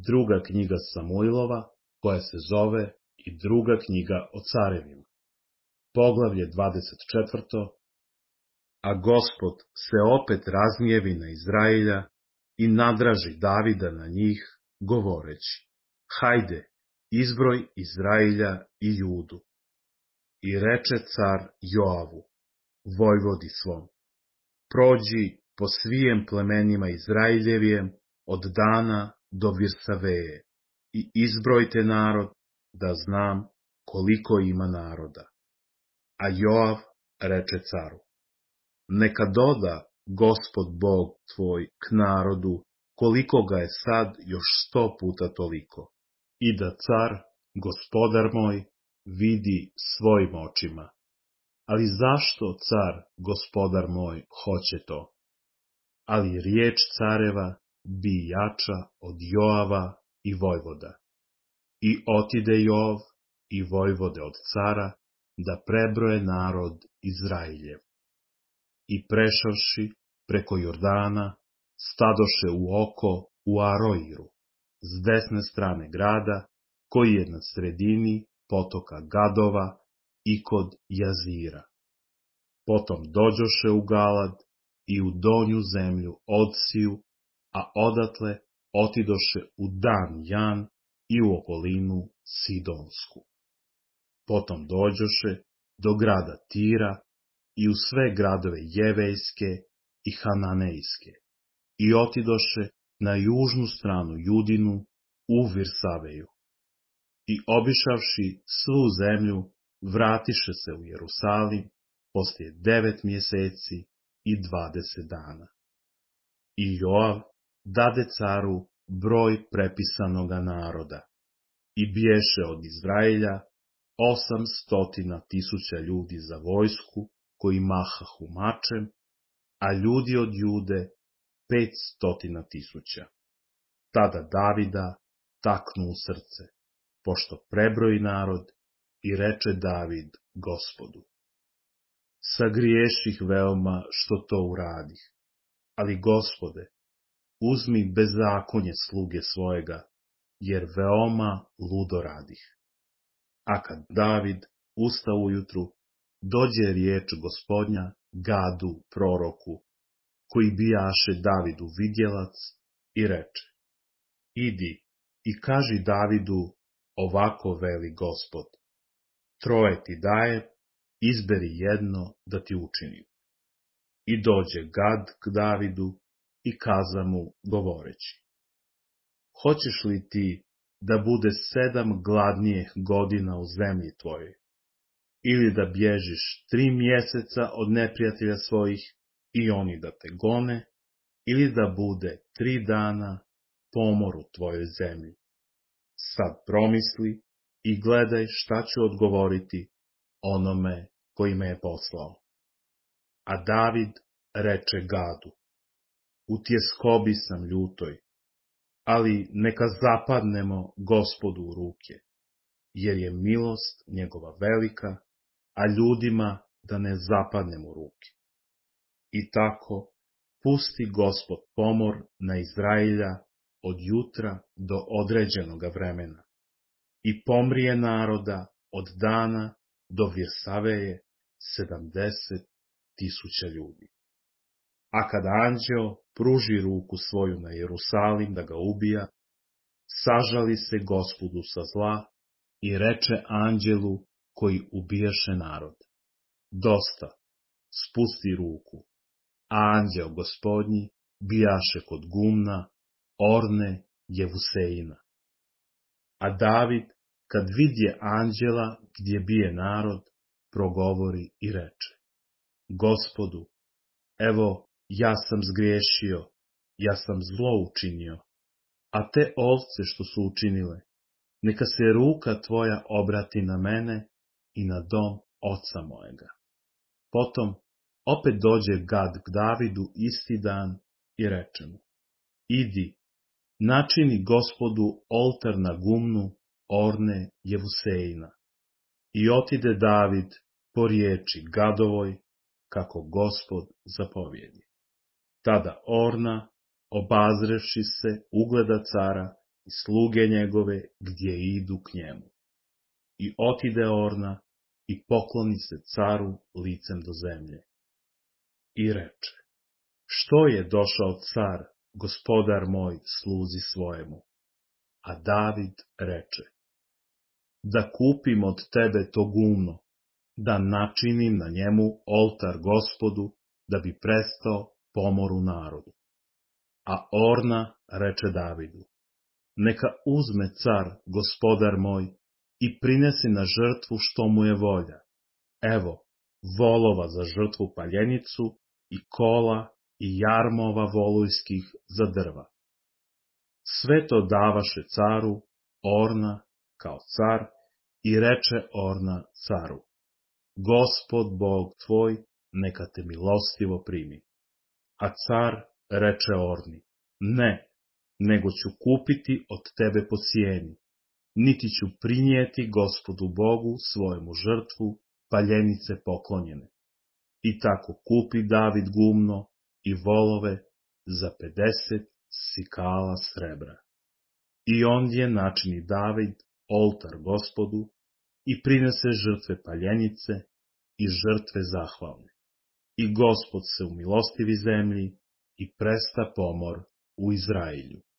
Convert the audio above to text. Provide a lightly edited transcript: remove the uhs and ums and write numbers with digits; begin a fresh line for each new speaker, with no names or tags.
druga knjiga Samuilova, koja se zove i druga knjiga o carevima. Poglavlje 24. A Gospod se opet razgnjevi na Izraelja i nadraži Davida na njih, govoreći: Hajde, izbroj Izraelja i Judu. I reče car Joavu, vojvodi svom: Prođi po svijem plemenima Izraeljevijem od Dana do Virsaveje i izbrojte narod, da znam koliko ima naroda. A Joav reče caru: Neka doda Gospod Bog tvoj k narodu, koliko ga je sad još 100 puta toliko, i da car, gospodar moj, vidi svojim očima. Ali zašto car, gospodar moj, hoće to? Ali riječ careva bi jača od Joava i vojvoda. I otide Joav i vojvode od cara, da prebroje narod Izraeljev. I prešavši preko Jordana, stadoše u oko u Aroiru, s desne strane grada, koji je na sredini potoka Gadova i kod Jazira. Potom dođoše u Galad i u donju zemlju Odsiju, a odatle otidoše u Dan Jan i u okolinu Sidonsku. Potom dođoše do grada Tira i u sve gradove Jevejske i Hananejske i otidoše na južnu stranu Judinu u Virsaveju. I obišavši svu zemlju, vratiše se u Jerusalim poslije 9 mjeseci i 20 dana. I Joav dade caru broj prepisanoga naroda i bješe od Izraelja 800.000 ljudi za vojsku, koji mahahu mačem, a ljudi od Jude 500.000. Tada Davida taknu u srce, pošto prebroji narod, i reče David Gospodu: Sagriješih veoma što to uradih, ali Gospode, uzmi bezakonje sluge svojega, jer veoma ludo radih. A kad David usta ujutru, dođe riječ Gospodnja Gadu proroku, koji bijaše Davidu vidjelac, i reče: Idi i kaži Davidu, ovako veli Gospod: Troje ti daje, izberi jedno da ti učinim. I dođe Gad k Davidu i kaza mu, govoreći: Hoćeš li ti da bude 7 gladnijih godina u zemlji tvojoj, ili da bježiš 3 mjeseca od neprijatelja svojih i oni da te gone, ili da bude 3 dana pomor u tvojoj zemlji? Sad promisli i gledaj šta ću odgovoriti onome koji me je poslao. A David reče Gadu: U tjeskobi sam ljutoj, ali neka zapadnemo Gospodu u ruke, jer je milost njegova velika, a ljudima da ne zapadnemo u ruke. I tako pusti Gospod pomor na Izraelja od jutra do određenoga vremena i pomrije naroda od Dana do Virsaveje 70.000 ljudi. A kad anđeo pruži ruku svoju na Jerusalim da ga ubija, sažali se Gospodu sa zla i reče anđelu koji ubijaše narod: Dosta, spusti ruku. A anđeo Gospodnji bijaše kod gumna Orne Jevusejina. A David, kad vidje anđela gdje bije narod, progovori i reče: Gospodu, evo, ja sam zgriješio, ja sam zlo učinio, a te ovce što su učinile, neka se ruka tvoja obrati na mene i na dom oca mojega. Potom opet dođe Gad k Davidu isti dan i reče mu: Idi, načini Gospodu oltar na gumnu Orne Jevusejina. I otide David po riječi Gadovoj, kako Gospod zapovjedi. Tada Orna, obazrevši se, ugleda cara i sluge njegove gdje idu k njemu. I otide Orna i pokloni se caru licem do zemlje. I reče, što je došao car, gospodar moj, sluzi svojemu? A David reče, da kupim od tebe to gumno, da načinim na njemu oltar Gospodu, da bi prestao pomor u narodu. A Orna reče Davidu, neka uzme car, gospodar moj, i prinesi na žrtvu što mu je volja. Evo, volova za žrtvu paljenicu i kola i jarmova volujskih za drva. Sve to davaše caru Orna kao car i reče Orna caru, Gospod Bog tvoj neka te milostivo primi. A car reče Orni, ne, nego ću kupiti od tebe po cijeni, niti ću prinijeti Gospodu Bogu svojemu žrtvu paljenice poklonjene. I tako kupi David gumno i volove za 50 sikala srebra. I ondje načini David oltar Gospodu i prinese žrtve paljenice i žrtve zahvalne. I Gospod se umilostivi zemlji i presta pomor u Izrailju.